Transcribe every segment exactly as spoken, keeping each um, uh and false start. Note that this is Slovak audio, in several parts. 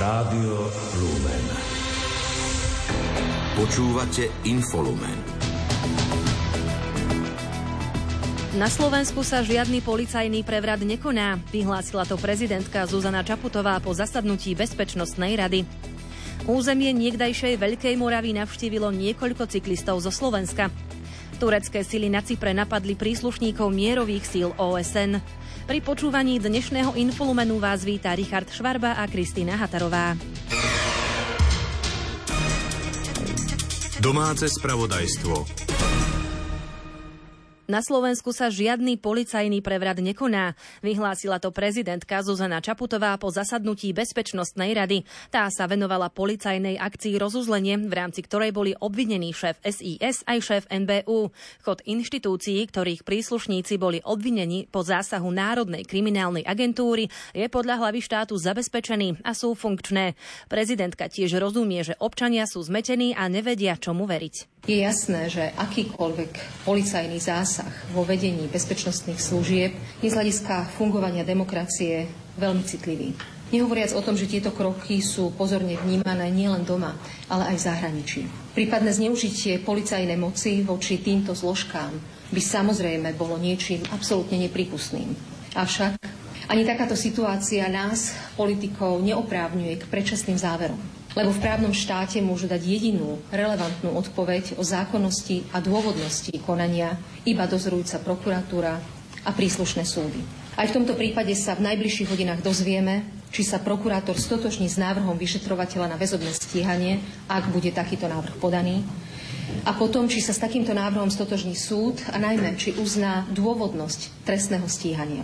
Rádio Lumen. Počúvate Infolumen. Na Slovensku sa žiadny policajný prevrat nekoná, vyhlásila to prezidentka Zuzana Čaputová po zasadnutí Bezpečnostnej rady. Územie niekdajšej Veľkej Moravy navštívilo niekoľko cyklistov zo Slovenska. Turecké sily na Cypre napadli príslušníkov mierových síl ó es en. Pri počúvaní dnešného Infolumenu vás víta Richard Švarba a Kristína Hatarová. Domáce spravodajstvo. Na Slovensku sa žiadny policajný prevrat nekoná, vyhlásila to prezidentka Zuzana Čaputová po zasadnutí Bezpečnostnej rady. Tá sa venovala policajnej akcii Rozuzlenie, v rámci ktorej boli obvinení šéf es í es aj šéf en bé ú. Chod inštitúcií, ktorých príslušníci boli obvinení po zásahu Národnej kriminálnej agentúry, je podľa hlavy štátu zabezpečený a sú funkčné. Prezidentka tiež rozumie, že občania sú zmetení a nevedia, čomu veriť. Je jasné, že akýkoľvek policajný zásah vo vedení bezpečnostných služieb je z hľadiska fungovania demokracie veľmi citlivý. Nehovoriac o tom, že tieto kroky sú pozorne vnímané nielen doma, ale aj v zahraničí. Prípadné zneužitie policajnej moci voči týmto zložkám by samozrejme bolo niečím absolútne neprípustným. Avšak ani takáto situácia nás, politikov, neoprávňuje k predčasným záverom. Lebo v právnom štáte môžu dať jedinú relevantnú odpoveď o zákonnosti a dôvodnosti konania iba dozorujúca prokuratúra a príslušné súdy. Aj v tomto prípade sa v najbližších hodinách dozvieme, či sa prokurátor stotožní s návrhom vyšetrovateľa na väzobné stíhanie, ak bude takýto návrh podaný, a potom, či sa s takýmto návrhom stotožní súd a najmä, či uzná dôvodnosť trestného stíhania.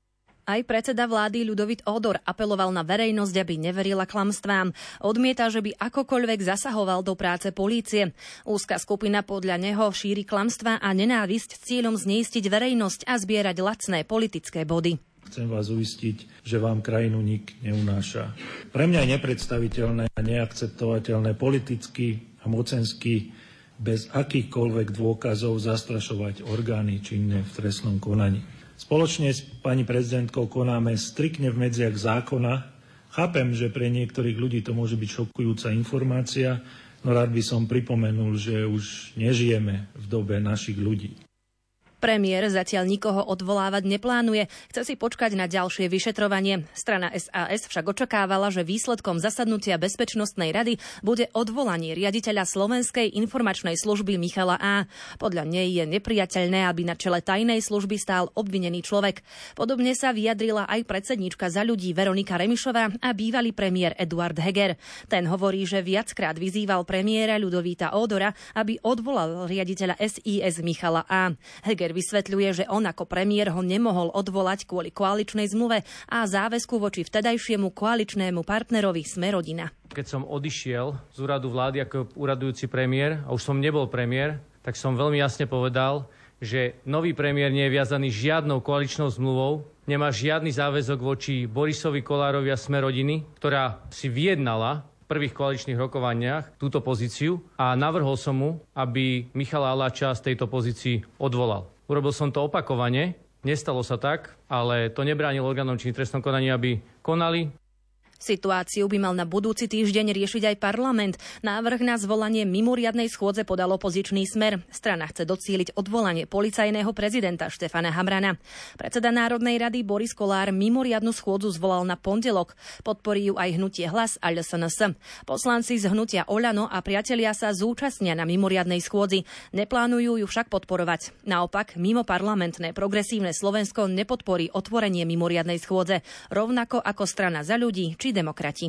Aj predseda vlády Ľudovít Ódor apeloval na verejnosť, aby neverila klamstvám. Odmieta, že by akokoľvek zasahoval do práce polície. Úzka skupina podľa neho šíri klamstvá a nenávisť s cieľom zneistiť verejnosť a zbierať lacné politické body. Chcem vás uistiť, že vám krajinu nik neunáša. Pre mňa je nepredstaviteľné a neakceptovateľné politicky a mocensky bez akýchkoľvek dôkazov zastrašovať orgány činné v trestnom konaní. Spoločne s pani prezidentkou konáme striktne v medziach zákona. Chápem, že pre niektorých ľudí to môže byť šokujúca informácia, no rád by som pripomenul, že už nežijeme v dobe našich ľudí. Premiér zatiaľ nikoho odvolávať neplánuje. Chce si počkať na ďalšie vyšetrovanie. Strana es a es však očakávala, že výsledkom zasadnutia Bezpečnostnej rady bude odvolanie riaditeľa Slovenskej informačnej služby Michala A. Podľa nej je nepriateľné, aby na čele tajnej služby stál obvinený človek. Podobne sa vyjadrila aj predsedníčka Za ľudí Veronika Remišová a bývalý premiér Eduard Heger. Ten hovorí, že viackrát vyzýval premiéra Ľudovíta Ódora, aby odvolal riaditeľa es í es Michala A. Heger vysvetľuje, že on ako premiér ho nemohol odvolať kvôli koaličnej zmluve a záväzku voči vtedajšiemu koaličnému partnerovi Smer-rodina. Keď som odišiel z úradu vlády ako úradujúci premiér, a už som nebol premiér, tak som veľmi jasne povedal, že nový premiér nie je viazaný žiadnou koaličnou zmluvou, nemá žiadny záväzok voči Borisovi Kollárovi a Smer-rodiny, ktorá si vyjednala v prvých koaličných rokovaniach túto pozíciu a navrhol som mu, aby Michala Aláča z tejto pozícii odvolal. Urobil som to opakovane, nestalo sa tak, ale to nebránilo orgánom činným v trestnom konaní, aby konali. Situáciu by mal na budúci týždeň riešiť aj parlament. Návrh na zvolanie mimoriadnej schôdze podal opozičný Smer. Strana chce docieliť odvolanie policajného prezidenta Štefana Hamrana. Predseda Národnej rady Boris Kollár mimoriadnu schôdzu zvolal na pondelok. Podporí ju aj hnutie Hlas a el es en es. Poslanci z hnutia Oľano a priatelia sa zúčastnia na mimoriadnej schôdzi. Neplánujú ju však podporovať. Naopak, mimo parlamentné progresívne Slovensko nepodporí otvorenie mimoriadnej schôdze, rovnako ako strana Za ľudí či demokrati.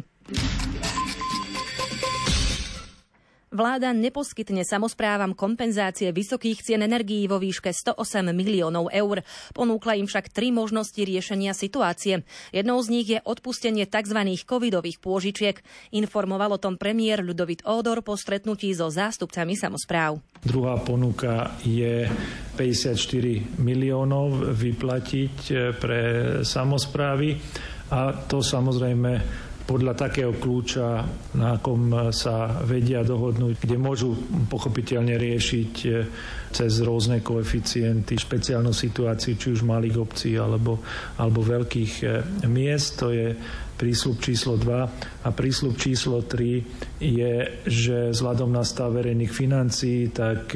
Vláda neposkytne samosprávam kompenzácie vysokých cien energií vo výške sto osem miliónov eur. Ponúkla im však tri možnosti riešenia situácie. Jednou z nich je odpustenie tzv. Covidových pôžičiek. Informoval o tom premiér Ľudovít Ódor po stretnutí so zástupcami samospráv. Druhá ponuka je päťdesiatštyri miliónov vyplatiť pre samosprávy. A to samozrejme podľa takého kľúča, na akom sa vedia dohodnúť, kde môžu pochopiteľne riešiť cez rôzne koeficienty špeciálnu situáciu, či už malých obcí alebo, alebo veľkých miest. To je prísľub číslo dva. A prísľub číslo tri je, že vzhľadom na stav verejných financií, tak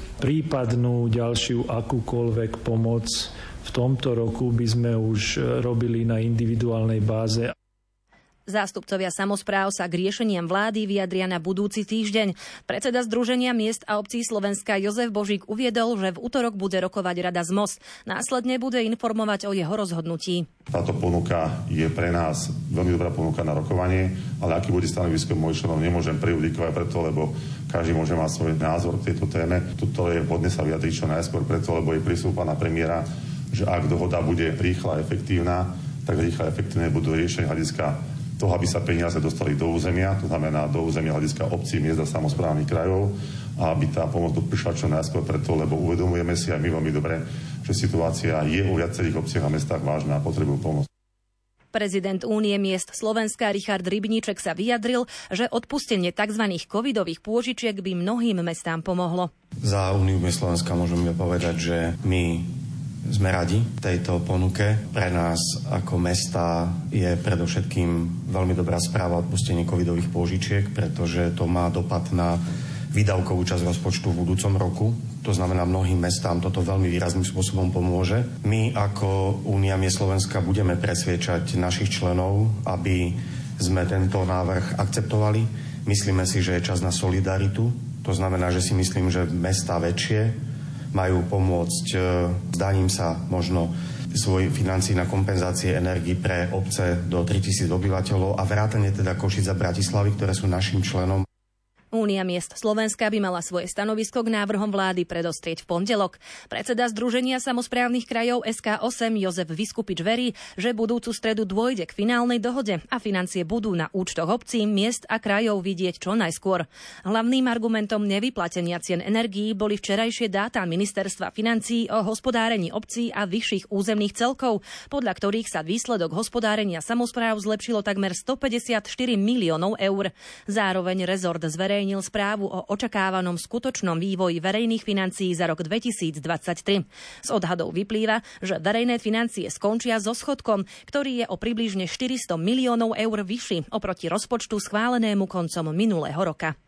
prípadnú ďalšiu akúkoľvek pomoc v tomto roku by sme už robili na individuálnej báze. Zástupcovia samospráv sa k riešeniam vlády vyjadria na budúci týždeň. Predseda Združenia miest a obcí Slovenska Jozef Božík uviedol, že v utorok bude rokovať Rada z em o es. Následne bude informovať o jeho rozhodnutí. Táto ponuka je pre nás veľmi dobrá ponuka na rokovanie, ale aký bude stanovisko mojich členov, nemôžem prejudikovať preto, lebo každý môže mať svoj názor k tejto téme. Tuto je vhodné sa vyjadriť čo najskôr preto, lebo je prísľub pána premiéra, že ak dohoda bude rýchla a efektívna, tak rýchla a efektívne budú riešenia hľadiska toho, aby sa peniaze dostali do územia, to znamená do územia hľadiska obcí, miest a samosprávnych krajov, a aby tá pomoc prišla čo najskôr preto, lebo uvedomujeme si aj my veľmi dobre, že situácia je u viacerých obciach a mestách vážna a potrebujú pomoc. Prezident Únie miest Slovenska Richard Rybníček sa vyjadril, že odpustenie tzv. Covidových pôžičiek by mnohým mestám pomohlo. Za Úniu miest Slovenska môžeme povedať, že my sme radi tejto ponuke. Pre nás ako mesta je predovšetkým veľmi dobrá správa odpustenie covidových pôžičiek, pretože to má dopad na výdavkovú časť rozpočtu v budúcom roku. To znamená, mnohým mestám toto veľmi výrazným spôsobom pomôže. My ako Únia miest Slovenska budeme presviečať našich členov, aby sme tento návrh akceptovali. Myslíme si, že je čas na solidaritu. To znamená, že si myslím, že mestá väčšie majú pomôcť zdaním sa možno svoj financií na kompenzácie energií pre obce do tritisíc obyvateľov a vrátane teda Košic a Bratislavy, ktoré sú našim členom. Únia miest Slovenska by mala svoje stanovisko k návrhom vlády predostrieť v pondelok. Predseda Združenia samosprávnych krajov es ká osem Jozef Viskupič verí, že budúcu stredu dôjde k finálnej dohode a financie budú na účtoch obcí, miest a krajov vidieť čo najskôr. Hlavným argumentom nevyplatenia cien energií boli včerajšie dáta Ministerstva financií o hospodárení obcí a vyšších územných celkov, podľa ktorých sa výsledok hospodárenia samospráv zlepšilo takmer stopäťdesiatštyri miliónov eur. Zároveň rezort zverejnil správu o očakávanom skutočnom vývoji verejných financií za rok dvetisícdvadsaťtri. Z odhadov vyplýva, že verejné financie skončia so schodkom, ktorý je o približne štyristo miliónov eur vyšší oproti rozpočtu schválenému koncom minulého roka.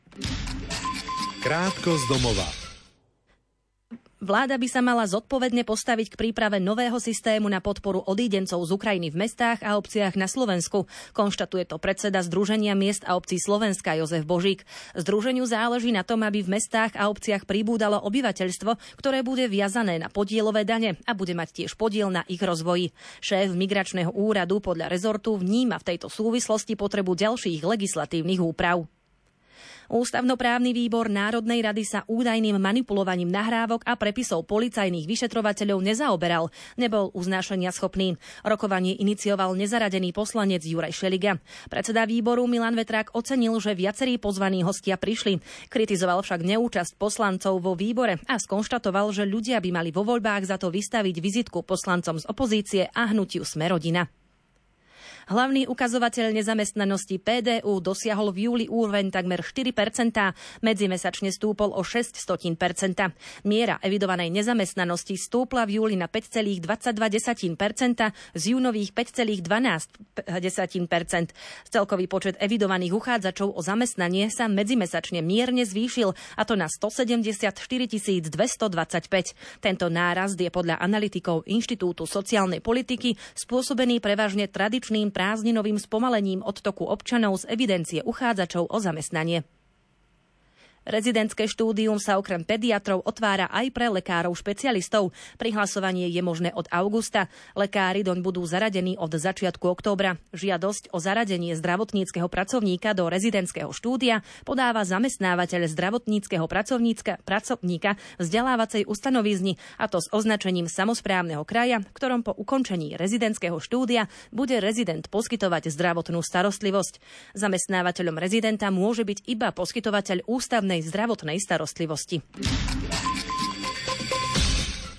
Krátko z domova. Vláda by sa mala zodpovedne postaviť k príprave nového systému na podporu odídencov z Ukrajiny v mestách a obciach na Slovensku. Konštatuje to predseda Združenia miest a obcí Slovenska Jozef Božík. Združeniu záleží na tom, aby v mestách a obciach pribúdalo obyvateľstvo, ktoré bude viazané na podielové dane a bude mať tiež podiel na ich rozvoji. Šéf migračného úradu podľa rezortu vníma v tejto súvislosti potrebu ďalších legislatívnych úprav. Ústavnoprávny výbor Národnej rady sa údajným manipulovaním nahrávok a prepisov policajných vyšetrovateľov nezaoberal. Nebol uznášania schopný. Rokovanie inicioval nezaradený poslanec Juraj Šeliga. Predseda výboru Milan Vetrák ocenil, že viacerí pozvaní hostia prišli. Kritizoval však neúčasť poslancov vo výbore a skonštatoval, že ľudia by mali vo voľbách za to vystaviť vizitku poslancom z opozície a hnutiu Smer-rodina. Hlavný ukazovateľ nezamestnanosti pé dé ú dosiahol v júli úroveň takmer štyri percentá, medzimesačne stúpol o šesť stotín percenta. Miera evidovanej nezamestnanosti stúpla v júli na päť celá dvadsaťdva percenta z júnových päť celá dvanásť percenta. Celkový počet evidovaných uchádzačov o zamestnanie sa medzimesačne mierne zvýšil, a to na stosedemdesiatštyri tisíc dvestodvadsaťpäť. Tento nárast je podľa analytikov Inštitútu sociálnej politiky spôsobený prevažne tradičným prázdninovým spomalením odtoku občanov z evidencie uchádzačov o zamestnanie. Rezidentské štúdium sa okrem pediatrov otvára aj pre lekárov špecialistov. Prihlasovanie je možné od augusta. Lekári doň budú zaradení od začiatku októbra. Žiadosť o zaradenie zdravotníckeho pracovníka do rezidentského štúdia podáva zamestnávateľ zdravotníckeho pracovníka vzdelávacej ustanovízni, a to s označením samosprávneho kraja, v ktorom po ukončení rezidentského štúdia bude rezident poskytovať zdravotnú starostlivosť. Zamestnávateľom rezidenta môže byť iba poskytovateľ ústavnej zdravotnej starostlivosti.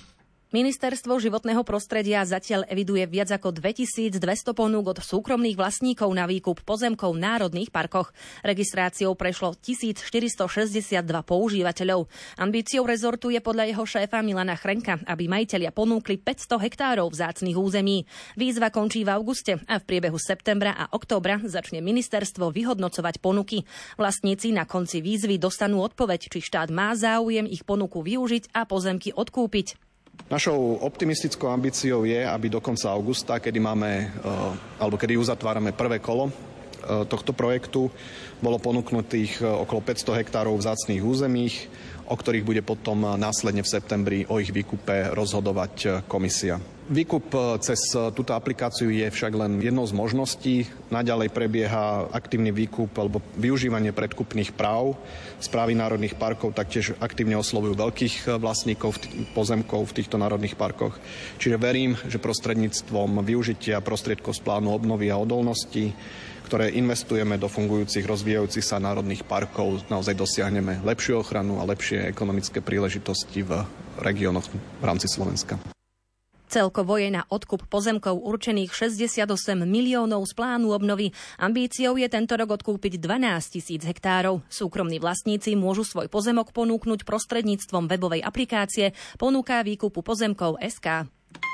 Ministerstvo životného prostredia zatiaľ eviduje viac ako dvetisícdvesto ponúk od súkromných vlastníkov na výkup pozemkov v národných parkoch. Registráciou prešlo tisícštyristošesťdesiatdva používateľov. Ambíciou rezortu je podľa jeho šéfa Milana Chrenka, aby majitelia ponúkli päťsto hektárov vzácnych území. Výzva končí v auguste a v priebehu septembra a októbra začne ministerstvo vyhodnocovať ponuky. Vlastníci na konci výzvy dostanú odpoveď, či štát má záujem ich ponuku využiť a pozemky odkúpiť. Našou optimistickou ambíciou je, aby do konca augusta, kedy máme, alebo kedy uzatvárame prvé kolo tohto projektu, bolo ponúknutých okolo päťsto hektárov vzácnych území, o ktorých bude potom následne v septembri o ich výkupe rozhodovať komisia. Výkup cez túto aplikáciu je však len jednou z možností. Naďalej prebieha aktívny výkup alebo využívanie predkupných práv. Správy národných parkov taktiež aktívne oslovujú veľkých vlastníkov pozemkov v týchto národných parkoch. Čiže verím, že prostredníctvom využitia prostriedkov z plánu obnovy a odolnosti, ktoré investujeme do fungujúcich, rozvíjajúcich sa národných parkov, naozaj dosiahneme lepšiu ochranu a lepšie ekonomické príležitosti v regiónoch v rámci Slovenska. Celkovo je na odkup pozemkov určených šesťdesiatosem miliónov z plánu obnovy. Ambíciou je tento rok odkúpiť dvanásť tisíc hektárov. Súkromní vlastníci môžu svoj pozemok ponúknuť prostredníctvom webovej aplikácie Ponuka výkupu pozemkov bodka es ká.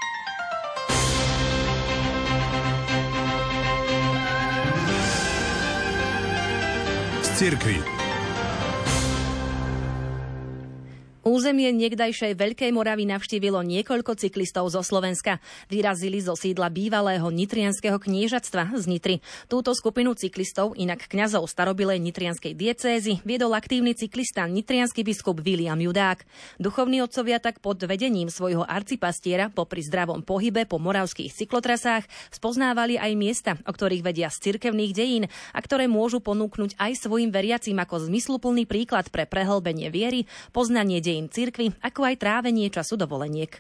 Z cirkvi. Územie niekdajšej Veľkej Moravy navštívilo niekoľko cyklistov zo Slovenska. Vyrazili zo sídla bývalého nitrianskeho kniežatstva z Nitry. Túto skupinu cyklistov, inak kňazov starobilej nitrianskej diecézy, viedol aktívny cyklista nitriansky biskup Viliam Judák. Duchovní otcovia tak pod vedením svojho arcipastiera popri zdravom pohybe po moravských cyklotrasách spoznávali aj miesta, o ktorých vedia z cirkevných dejín a ktoré môžu ponúknuť aj svojim veriacím ako zmysluplný príklad pre prehlbenie viery, poznanie dejín cirkvi, ako aj trávenie času dovoleniek.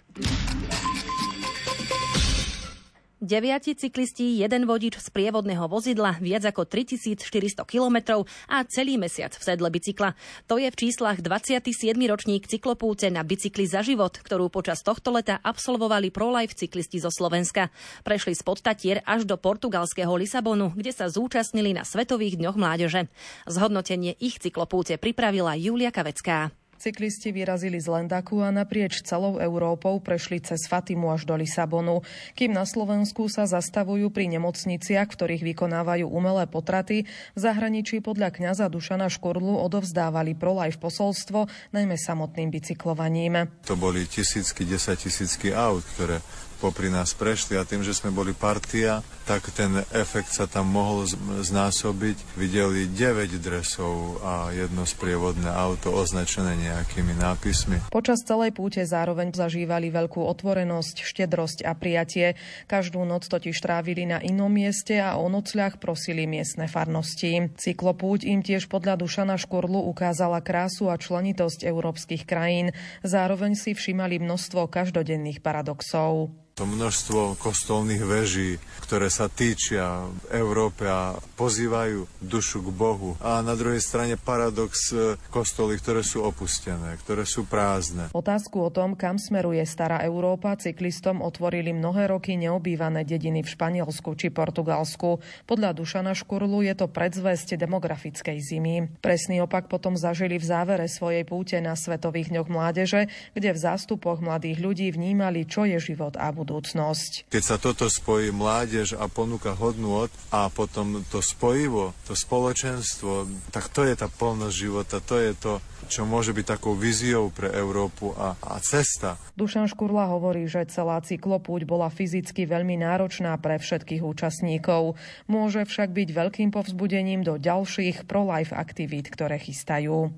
Deviati cyklisti, jeden vodič z prievodného vozidla, viac ako tritisícštyristo kilometrov a celý mesiac v sedle bicykla. To je v číslach dvadsiaty siedmy ročník cyklopúte na bicykli za život, ktorú počas tohto leta absolvovali pro-life cyklisti zo Slovenska. Prešli spod Tatier až do portugalského Lisabonu, kde sa zúčastnili na Svetových dňoch mládeže. Zhodnotenie ich cyklopúte pripravila Julia Kavecká. Cyklisti vyrazili z Lendaku a naprieč celou Európou prešli cez Fatimu až do Lisabonu, kým na Slovensku sa zastavujú pri nemocniciach, v ktorých vykonávajú umelé potraty. V zahraničí podľa kňaza Dušana Škurlu odovzdávali pro-life posolstvo, najmä samotným bicyklovaním. To boli tisícky, desaťtisícky aut, ktoré popri nás prešli a tým, že sme boli partia, tak ten efekt sa tam mohol znásobiť. Videli deväť dresov a jedno sprievodné auto označené nejakými nápismi. Počas celej púte zároveň zažívali veľkú otvorenosť, štedrosť a prijatie. Každú noc totiž trávili na inom mieste a o nocľah prosili miestne farnosti. Cyklopúť im tiež podľa Dušana Škurlu ukázala krásu a členitosť európskych krajín. Zároveň si všimali množstvo každodenných paradoxov. To množstvo kostolných veží, ktoré sa týčia v Európe a pozývajú dušu k Bohu. A na druhej strane paradox kostoly, ktoré sú opustené, ktoré sú prázdne. Otázku o tom, kam smeruje stará Európa, cyklistom otvorili mnohé roky neobývané dediny v Španielsku či Portugalsku. Podľa Dušana Škurlu je to predzvesť demografickej zimy. Presný opak potom zažili v závere svojej púte na Svetových dňoch mládeže, kde v zástupoch mladých ľudí vnímali, čo je život a budúcnosť. Keď sa toto spojí mládež a ponúka hodnôt a potom to spojivo, to spoločenstvo, tak to je tá plnosť života, to je to, čo môže byť takou víziou pre Európu a, a cesta. Dušan Škurla hovorí, že celá cyklopúť bola fyzicky veľmi náročná pre všetkých účastníkov. Môže však byť veľkým povzbudením do ďalších pro-life aktivít, ktoré chystajú.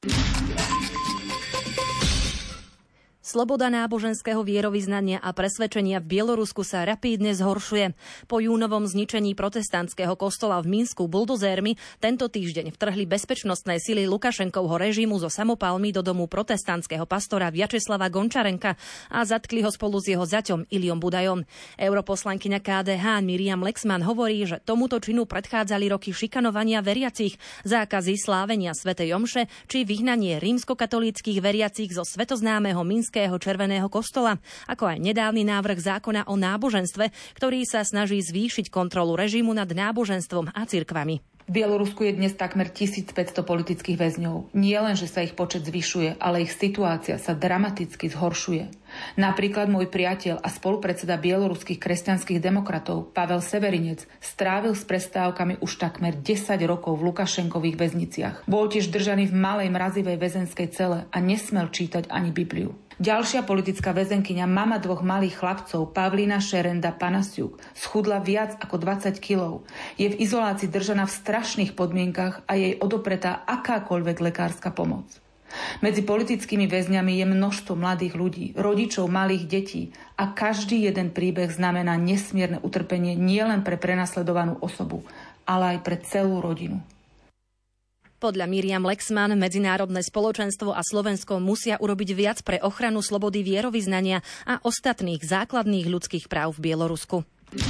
Sloboda náboženského vierovyznania a presvedčenia v Bielorusku sa rapídne zhoršuje. Po júnovom zničení protestantského kostola v Minsku buldozérmi tento týždeň vtrhli bezpečnostné sily Lukašenkovho režimu zo samopalmi do domu protestantského pastora Vjačeslava Gončarenka a zatkli ho spolu s jeho zaťom Iliom Budajom. Europoslankyňa ká dé há Miriam Lexman hovorí, že tomuto činu predchádzali roky šikanovania veriacich, zákazy slávenia svätej omše či vyhnanie rímskokatolíckych veriacich zo svetoznámeho Minského Spišského Červeného kostola, ako aj nedávny návrh zákona o náboženstve, ktorý sa snaží zvýšiť kontrolu režimu nad náboženstvom a cirkvami. V Bielorusku je dnes takmer tisícpäťsto politických väzňov. Nie len, že sa ich počet zvyšuje, ale ich situácia sa dramaticky zhoršuje. Napríklad môj priateľ a spolupredseda bieloruských kresťanských demokratov Pavel Severinec strávil s prestávkami už takmer desať rokov v Lukašenkových väzniciach. Bol tiež držaný v malej mrazivej väzenskej cele a nesmel čítať ani Bibliu. Ďalšia politická väzenkyňa, mama dvoch malých chlapcov, Pavlína Šerenda Panasiuk, schudla viac ako dvadsať kilogramov. Je v izolácii držaná v strašných podmienkach a jej odopretá akákoľvek lekárska pomoc. Medzi politickými väzňami je množstvo mladých ľudí, rodičov malých detí a každý jeden príbeh znamená nesmierne utrpenie nielen pre prenasledovanú osobu, ale aj pre celú rodinu. Podľa Miriam Lexman medzinárodné spoločenstvo a Slovensko musia urobiť viac pre ochranu slobody vierovyznania a ostatných základných ľudských práv v Bielorusku.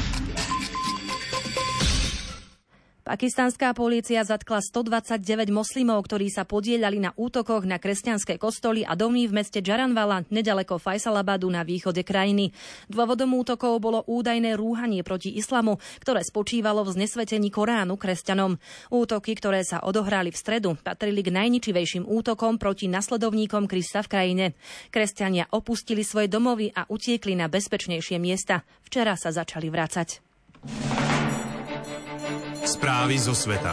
Pakistanská polícia zatkla stodvadsaťdeväť moslimov, ktorí sa podieľali na útokoch na kresťanské kostoly a domy v meste Jaranwala, nedaleko Faisalabadu na východe krajiny. Dôvodom útokov bolo údajné rúhanie proti islamu, ktoré spočívalo v znesvetení Koránu kresťanom. Útoky, ktoré sa odohrali v stredu, patrili k najničivejším útokom proti nasledovníkom Krista v krajine. Kresťania opustili svoje domovy a utiekli na bezpečnejšie miesta. Včera sa začali vracať. Správy zo sveta.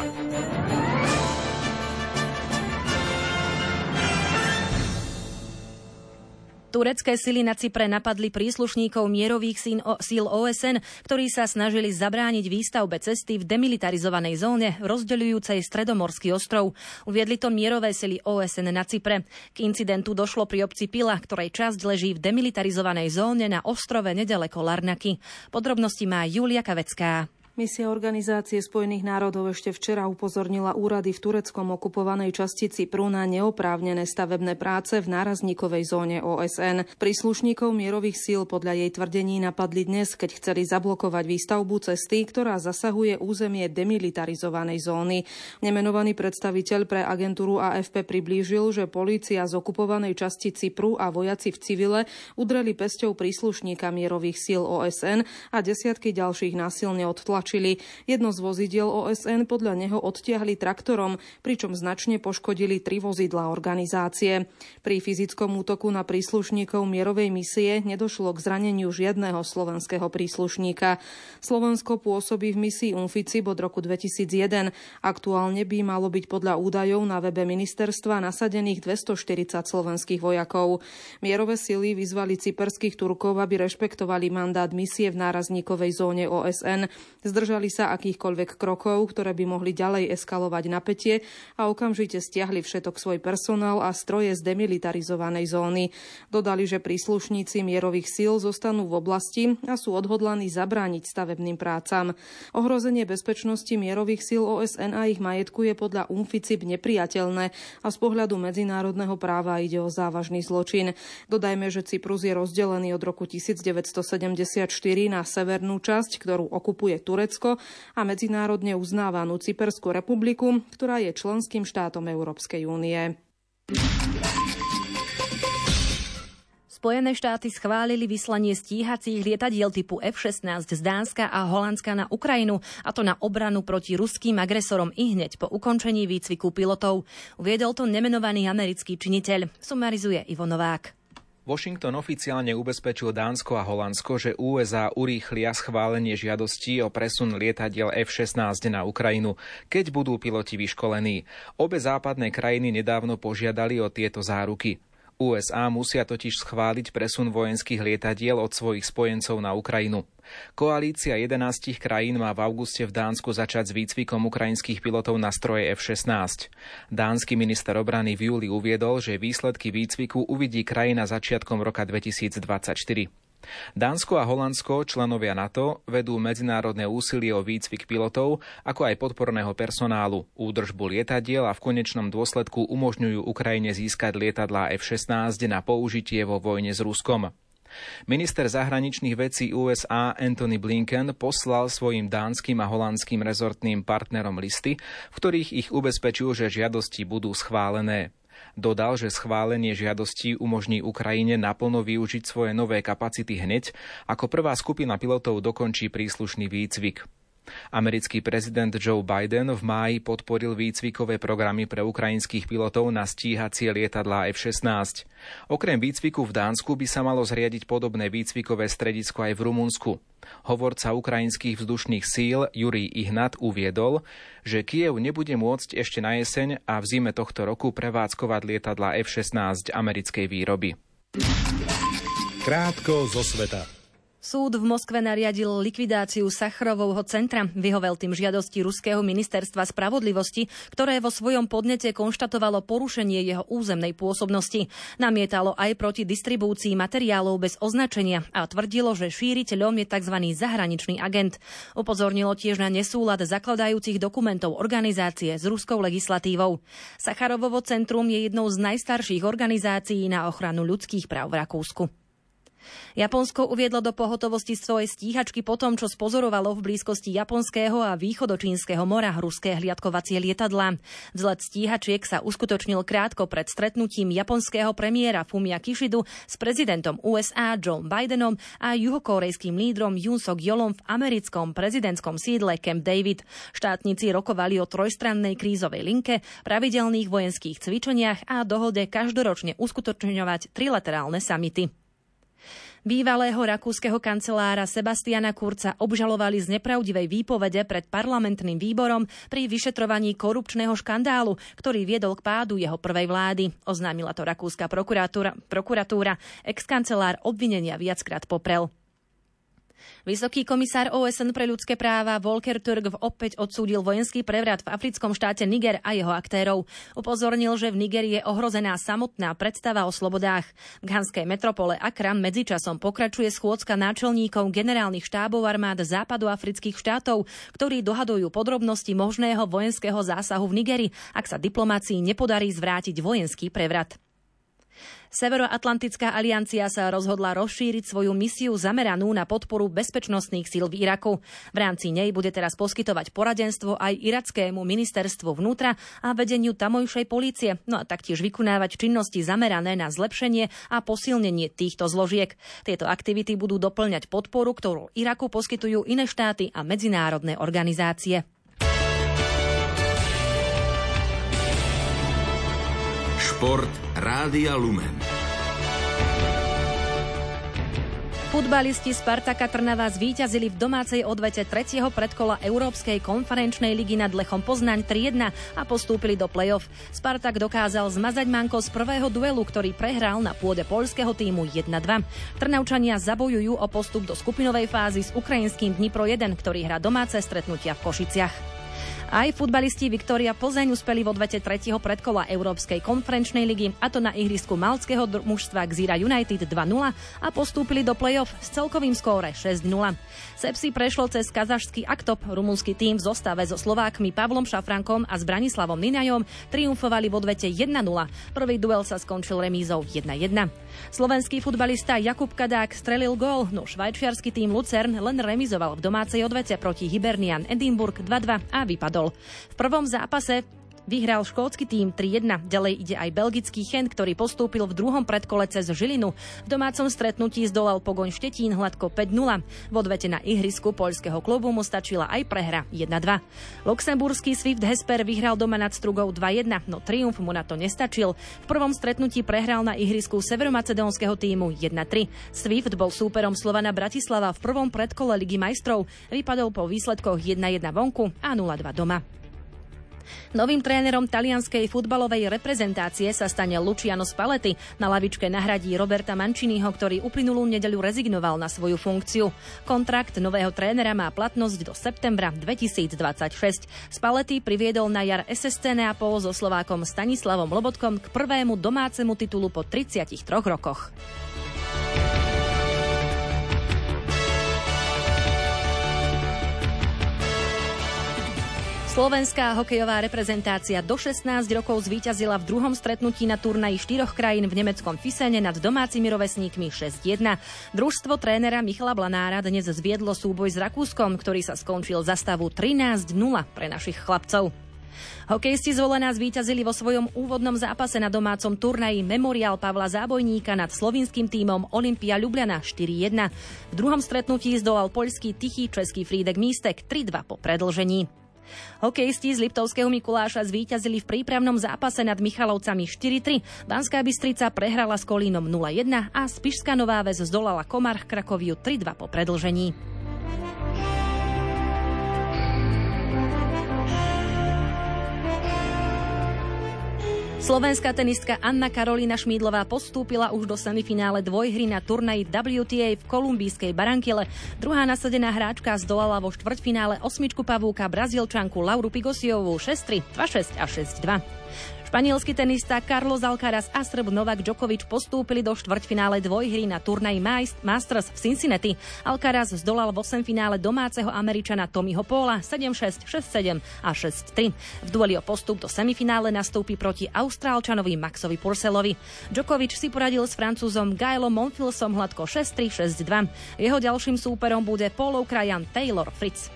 Turecké sily na Cypre napadli príslušníkov mierových síl ó es en, ktorí sa snažili zabrániť výstavbe cesty v demilitarizovanej zóne rozdeľujúcej stredomorský ostrov. Uviedli to mierové sily ó es en na Cypre. K incidentu došlo pri obci Pila, ktorej časť leží v demilitarizovanej zóne na ostrove nedaleko Larnaky. Podrobnosti má Julia Kavecká. Misia Organizácie spojených národov ešte včera upozornila úrady v tureckom okupovanej časti Cypru na neoprávnené stavebné práce v nárazníkovej zóne ó es en. Príslušníkov mierových síl podľa jej tvrdení napadli dnes, keď chceli zablokovať výstavbu cesty, ktorá zasahuje územie demilitarizovanej zóny. Nemenovaný predstaviteľ pre agentúru á ef pé priblížil, že polícia z okupovanej časti Cypru a vojaci v civile udreli pesťou príslušníka mierových síl ó es en a desiatky ďalších násilne odtlačili. Jedno z vozidiel ó es en podľa neho odtiahli traktorom, pričom značne poškodili tri vozidlá organizácie. Pri fyzickom útoku na príslušníkov mierovej misie nedošlo k zraneniu žiadneho slovenského príslušníka. Slovensko pôsobí v misii UNFICYP od roku dvetisícjeden. Aktuálne by malo byť podľa údajov na webe ministerstva nasadených dvestoštyridsať slovenských vojakov. Mierové sily vyzvali cyperských Turkov, aby rešpektovali mandát misie v nárazníkovej zóne ó es en. Zdržali sa akýchkoľvek krokov, ktoré by mohli ďalej eskalovať napätie a okamžite stiahli všetok svoj personál a stroje z demilitarizovanej zóny. Dodali, že príslušníci mierových síl zostanú v oblasti a sú odhodlaní zabrániť stavebným prácam. Ohrozenie bezpečnosti mierových síl ó es en a ich majetku je podľa UNFICYP nepriateľné a z pohľadu medzinárodného práva ide o závažný zločin. Dodajme, že Cyprus je rozdelený od roku devätnásťsedemdesiatštyri na severnú časť, ktorú okupuje Turecko, a medzinárodne uznávanú Cyperskú republiku, ktorá je členským štátom Európskej únie. Spojené štáty schválili vyslanie stíhacích lietadiel typu ef šestnásť z Dánska a Holandska na Ukrajinu, a to na obranu proti ruským agresorom i hneď po ukončení výcviku pilotov. Uviedol to nemenovaný americký činiteľ. Sumarizuje Ivo Novák. Washington oficiálne ubezpečil Dánsko a Holandsko, že ú es á urýchlia schválenie žiadostí o presun lietadiel ef šestnásť na Ukrajinu, keď budú piloti vyškolení. Obe západné krajiny nedávno požiadali o tieto záruky. ú es á musia totiž schváliť presun vojenských lietadiel od svojich spojencov na Ukrajinu. Koalícia jedenástich krajín má v auguste v Dánsku začať s výcvikom ukrajinských pilotov na stroje ef šestnásť. Dánsky minister obrany v júli uviedol, že výsledky výcviku uvidí krajina začiatkom roka dvetisícdvadsaťštyri. Dánsko a Holandsko, členovia NATO, vedú medzinárodné úsilie o výcvik pilotov, ako aj podporného personálu, údržbu lietadiel a v konečnom dôsledku umožňujú Ukrajine získať lietadlá ef šestnásť na použitie vo vojne s Ruskom. Minister zahraničných vecí ú es á Antony Blinken poslal svojim dánskym a holandským rezortným partnerom listy, v ktorých ich ubezpečil, že žiadosti budú schválené. Dodal, že schválenie žiadostí umožní Ukrajine naplno využiť svoje nové kapacity hneď, ako prvá skupina pilotov dokončí príslušný výcvik. Americký prezident Joe Biden v máji podporil výcvikové programy pre ukrajinských pilotov na stíhacie lietadlá ef šestnásť. Okrem výcviku v Dánsku by sa malo zriadiť podobné výcvikové stredisko aj v Rumunsku. Hovorca ukrajinských vzdušných síl Jurij Ihnat uviedol, že Kyjev nebude môcť ešte na jeseň a v zime tohto roku prevádzkovať lietadlá ef šestnásť americkej výroby. Krátko zo sveta. Súd v Moskve nariadil likvidáciu Sacharovovho centra. Vyhovel tým žiadosti ruského ministerstva spravodlivosti, ktoré vo svojom podnete konštatovalo porušenie jeho územnej pôsobnosti. Namietalo aj proti distribúcii materiálov bez označenia a tvrdilo, že šíriteľom je tzv. Zahraničný agent. Upozornilo tiež na nesúlad zakladajúcich dokumentov organizácie s ruskou legislatívou. Sacharovovo centrum je jednou z najstarších organizácií na ochranu ľudských práv v Rakúsku. Japonsko uviedlo do pohotovosti svoje stíhačky po tom, čo spozorovalo v blízkosti japonského a východočínskeho mora ruské hliadkovacie lietadlá. Vzlet stíhačiek sa uskutočnil krátko pred stretnutím japonského premiéra Fumia Kishidu s prezidentom ú es á Joe Bidenom a juhokorejským lídrom Yoon Suk-yeolom v americkom prezidentskom sídle Camp David. Štátnici rokovali o trojstrannej krízovej linke, pravidelných vojenských cvičeniach a dohode každoročne uskutočňovať trilaterálne samity. Bývalého rakúskeho kancelára Sebastiana Kurza obžalovali z nepravdivej výpovede pred parlamentným výborom pri vyšetrovaní korupčného škandálu, ktorý viedol k pádu jeho prvej vlády. Oznámila to rakúska prokuratúra. prokuratúra. Ex-kancelár obvinenia viackrát poprel. Vysoký komisár ó es en pre ľudské práva Volker Türk opäť odsúdil vojenský prevrat v africkom štáte Niger a jeho aktérov. Upozornil, že v Nigeri je ohrozená samotná predstava o slobodách. V ghanskej metropole Accra medzičasom pokračuje schôdzka náčelníkov generálnych štábov armád západoafrických štátov, ktorí dohadujú podrobnosti možného vojenského zásahu v Nigeri, ak sa diplomácii nepodarí zvrátiť vojenský prevrat. Severoatlantická aliancia sa rozhodla rozšíriť svoju misiu zameranú na podporu bezpečnostných síl v Iraku. V rámci nej bude teraz poskytovať poradenstvo aj irackému ministerstvu vnútra a vedeniu tamojšej polície, no a taktiež vykonávať činnosti zamerané na zlepšenie a posilnenie týchto zložiek. Tieto aktivity budú doplňať podporu, ktorú Iraku poskytujú iné štáty a medzinárodné organizácie. Šport Rádia Lumen. Futbalisti Spartaka Trnava zvíťazili v domácej odvete tretieho predkola Európskej konferenčnej ligy nad Lechom Poznaň tri jedna a postúpili do play-off. Spartak dokázal zmazať manko z prvého duelu, ktorý prehral na pôde poľského tímu jedna dva. Trnavčania zabojujú o postup do skupinovej fázy s ukrajinským Dnipro jeden, ktorý hrá domáce stretnutia v Košiciach. Aj futbalisti Viktória Plzeň uspeli v odvete tretieho predkola Európskej konferenčnej ligy, a to na ihrisku maltského mužstva Xira United dva nula a postúpili do play-off s celkovým skóre šesť nula. Sepsi prešlo cez kazašský Aktop. Rumunský tím v zostave so Slovákmi Pavlom Šafrankom a s Branislavom Ninajom triumfovali v odvete jedna nula. Prvý duel sa skončil remízou jedna jedna. Slovenský futbalista Jakub Kadák strelil gól, no švajčiarsky tím Lucern len remizoval v domácej odvete proti Hibernian Edinburgh dva dva a vypadol. V prvom zápase vyhral škótsky tím tri jedna. Ďalej ide aj belgický Gent, ktorý postúpil v druhom predkole cez Žilinu. V domácom stretnutí zdolal Pogoň Štetín hladko päť nula. V odvete na ihrisku poľského klubu mu stačila aj prehra jedna dva. Luxemburský Swift Hesper vyhral doma nad Strugou dva jedna, no triumf mu na to nestačil. V prvom stretnutí prehral na ihrisku severomacedónskeho tímu jedna tri. Swift bol súperom Slovana Bratislava v prvom predkole Ligy majstrov. Vypadol po výsledkoch jedna jedna vonku a nula dva doma. Novým trénerom talianskej futbalovej reprezentácie sa stane Luciano Spalletti. Na lavičke nahradí Roberta Manciniho, ktorý uplynulú nedeľu rezignoval na svoju funkciu. Kontrakt nového trénera má platnosť do septembra dvetisícdvadsaťšesť. Spalletti priviedol na jar es es cé Neapol so Slovákom Stanislavom Lobotkom k prvému domácemu titulu po tridsiatich troch rokoch. Slovenská hokejová reprezentácia do šestnásť rokov zvíťazila v druhom stretnutí na turnaji štyroch krajín v nemeckom Fisene nad domácimi rovesníkmi šesť jedna. Družstvo trénera Michala Blanára dnes zviedlo súboj s Rakúskom, ktorý sa skončil za stavu trinásť nula pre našich chlapcov. Hokejisti z Volena zvíťazili vo svojom úvodnom zápase na domácom turnaji Memoriál Pavla Zábojníka nad slovinským tímom Olympia Ljubljana štyri jedna. V druhom stretnutí zdolal poľský Tichý český Frídek Místek tri dva po predĺžení. Hokejisti z Liptovského Mikuláša zvíťazili v prípravnom zápase nad Michalovcami štyri tri. Banská Bystrica prehrala s Kolínom nula jedna a Spišská Nová Ves zdolala Komarch Krakoviu tri dva po predĺžení. Slovenská tenistka Anna Karolína Šmídlová postúpila už do semifinále dvojhry na turnaji W T A v kolumbijskej Barranquille. Druhá nasadená hráčka zdolala vo štvrťfinále osmičku pavúka Brazílčanku Lauru Pigosiovú šesť tri, dva šesť a šesť dva. Španielský tenista Carlos Alcaraz a Srb Novak Djokovic postúpili do štvrťfinále dvojhry na turnaji Masters v Cincinnati. Alcaraz zdolal v osemfinále domáceho Američana Tommyho Paula sedem šesť, šesť sedem a šesť tri. V dueli o postup do semifinále nastúpi proti Austrálčanovi Maxovi Purcellovi. Djokovic si poradil s Francúzom Gaelom Monfilsom hladko šesť tri, šesť dva. Jeho ďalším súperom bude Paulov krajan Taylor Fritz.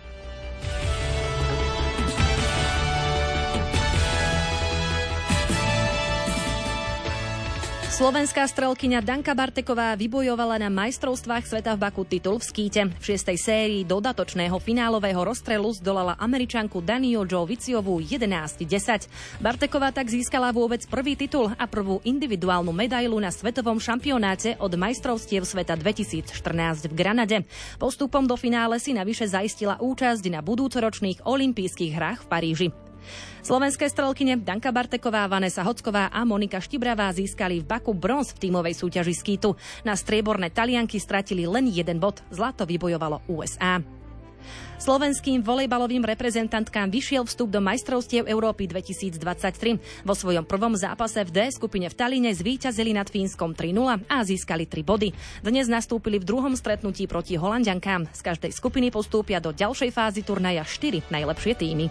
Slovenská strelkyňa Danka Barteková vybojovala na majstrovstvách sveta v Baku titul v skíte. V šiestej sérii dodatočného finálového rozstrelu zdolala Američanku Daniu Jo Viciovú jedenásť desať. Barteková tak získala vôbec prvý titul a prvú individuálnu medailu na svetovom šampionáte od majstrovstiev sveta dvetisícštrnásť v Granade. Postupom do finále si navyše zaistila účasť na budúcoročných olympijských hrách v Paríži. Slovenské strelkyne Danka Barteková, Vanesa Hocková a Monika Štibravá získali v Baku bronz v tímovej súťaži skítu. Na strieborné Talianky stratili len jeden bod, zlato vybojovalo U S A. Slovenským volejbalovým reprezentantkám vyšiel vstup do majstrovstiev Európy dvetisícdvadsaťtri. Vo svojom prvom zápase v D skupine v Talíne zvíťazili nad Fínskom tri nula a získali tri body. Dnes nastúpili v druhom stretnutí proti Holanďankám. Z každej skupiny postúpia do ďalšej fázy turnaja štyri najlepšie týmy.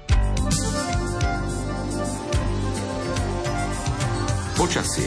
Počasie.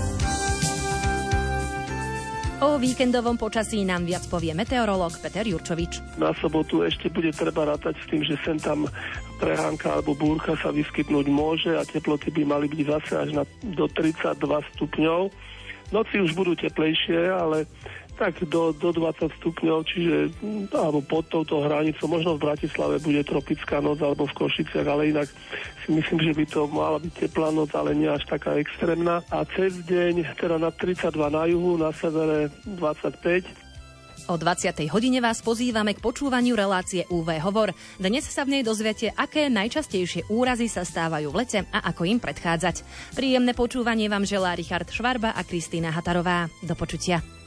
O víkendovom počasí nám viac povie meteorológ Peter Jurčovič. Na sobotu ešte bude treba rátať s tým, že sem tam prehánka alebo búrka sa vyskytnúť môže a teploty by mali byť zase až na, do tridsaťdva stupňov. Noci už budú teplejšie, ale tak do, do dvadsať stupňov, čiže alebo pod touto hranicou. Možno v Bratislave bude tropická noc alebo v Košiciach, ale inak si myslím, že by to mala byť teplá noc, ale nie až taká extrémna. A cez deň teda na tridsaťdva na juhu, na severe dvadsaťpäť. O dvadsiatej hodine vás pozývame k počúvaniu relácie ú vé Hovor. Dnes sa v nej dozviete, aké najčastejšie úrazy sa stávajú v lete a ako im predchádzať. Príjemné počúvanie vám želá Richard Švarba a Kristýna Hatarová. Do počutia.